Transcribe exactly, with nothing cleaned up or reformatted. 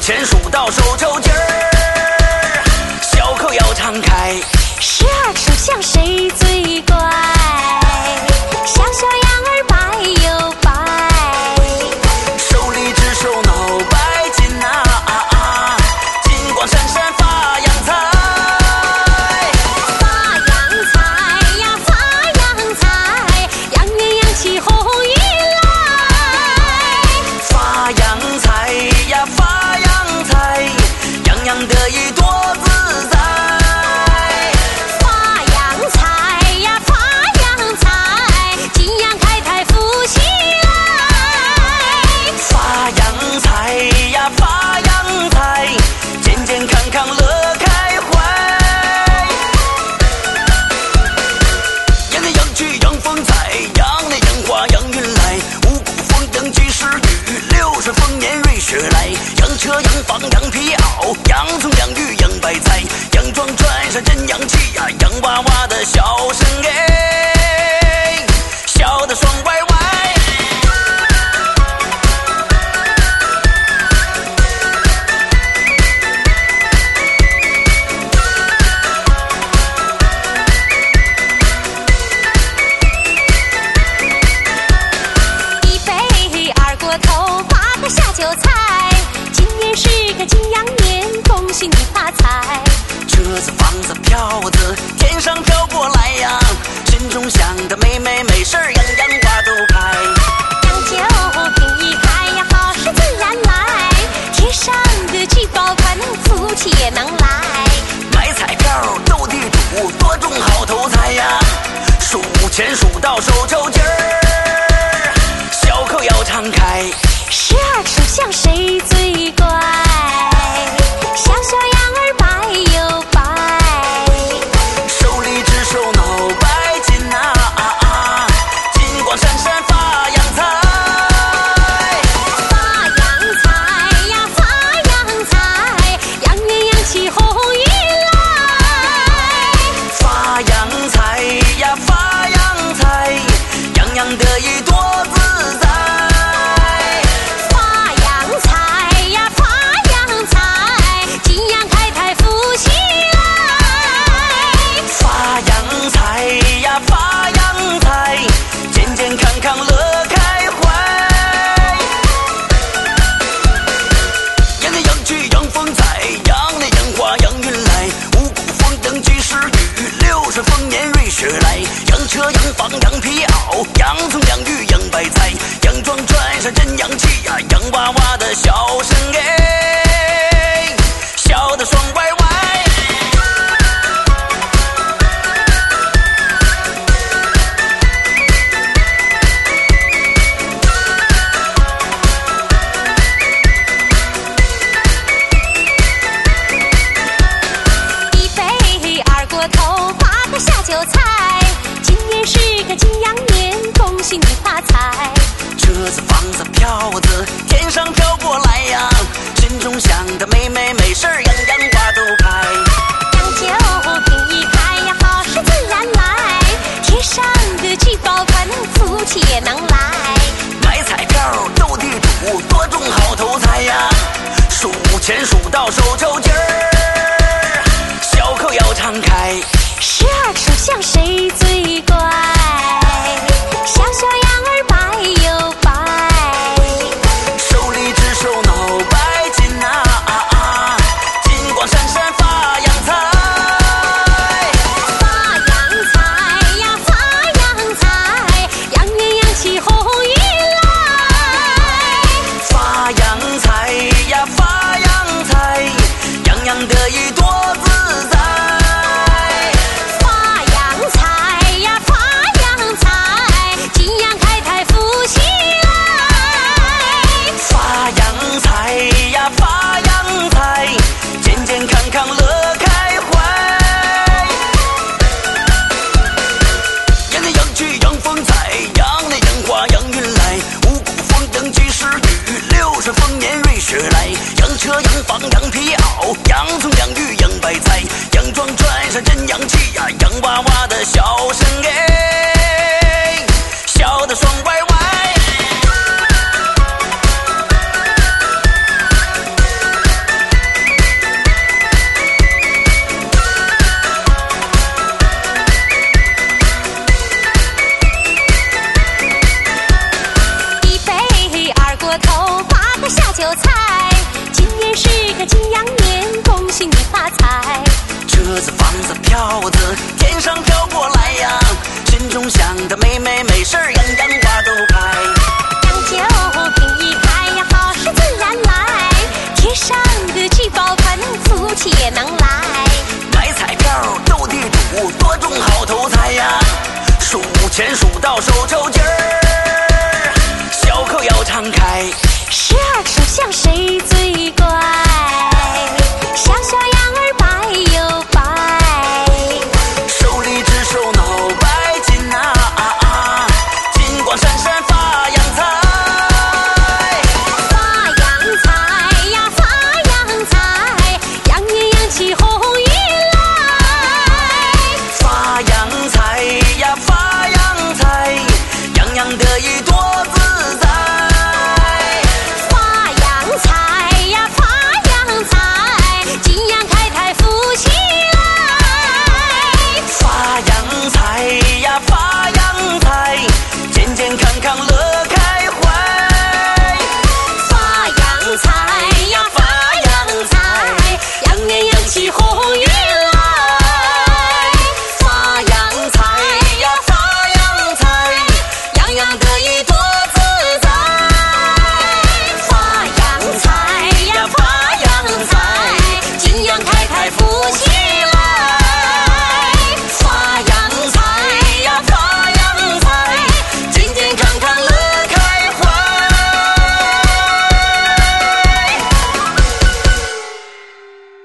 前数到手抽筋儿，小口要常开。 十二生肖谁最乖？小小羊儿白又白， 手里只手脑白金啊啊啊，金光闪闪发洋财。 发洋财呀发洋财，洋园扬起红运来。 发洋财呀发洋财，洋洋得意多自在。 发洋财呀发洋财，金阳开泰福气来。 发洋财呀发洋财，健健康康乐开怀。羊来羊去羊风采，羊来羊花羊运来，五谷丰登及时雨，六顺丰年瑞雪来。羊车羊房羊皮袄，洋葱洋芋洋白菜，洋装穿上真洋气呀，洋娃娃的笑声哎，笑得爽歪歪。 一杯二锅头，八个下酒菜，今年是个金羊年，恭喜你发财。 车子房子票子天上飘过来呀，心中想的美美没事儿，样样花都开。 洋酒瓶一开呀，好事自然来，天上的聚宝盆，福气也能来。 买彩票斗地主，多中好头彩呀，数钱数到手抽筋儿，小口要常开。 十二生肖谁最乖？小小羊儿白又白， 手里只手脑白金啊啊啊，金光闪闪发洋财。 发洋财呀发洋财，洋园扬起红运来。 发洋财呀发洋财，洋洋得意多自在。 发洋财呀发洋财，金阳开泰福气来。 发洋财呀发洋财，健健康康乐开怀。羊来羊去羊风采，羊来羊花羊运来，五谷丰登及时雨，六顺丰年瑞雪来。洋车洋房羊皮袄，洋葱洋芋洋白菜，洋装穿上真洋气呀，洋娃娃的笑声哎，笑得爽歪歪。 一杯二锅头，八个下酒菜，今年是个金羊年，恭喜你发财。 车子房子票子天上飘过来呀，心中想的美美没事儿，样样花都开。 洋酒瓶一开呀，好事自然来，天上的聚宝盆，福气也能来。 买彩票斗地主，多中好头彩呀，数钱数到手抽筋儿，小口要常开。 十二生肖谁最乖？小小羊儿白又白， 手里只手脑白金啊啊啊，金光闪闪发洋财。 发洋财呀发洋财，洋园扬起红运来。 发洋财呀发洋财，洋洋得意多自在。 发洋财呀发洋财，金阳开泰福气来。 发洋财呀发洋财，健健康康乐开怀。羊来羊去羊风采，羊来羊花羊运来，五谷丰登及时雨，六顺丰年瑞雪来。洋车洋房羊皮袄，洋葱洋芋洋白菜，洋装穿上真洋气呀，洋娃娃的笑声哎，笑得爽歪歪。 发财。 车子、房子、票子，天上飘过来呀，心中想的美美没事儿，样样花都开。 杨酒瓶一开呀，好事自然来，天上的聚宝盆，福气也能来。 买彩票斗地主，多中好头彩呀，数钱数到手抽筋。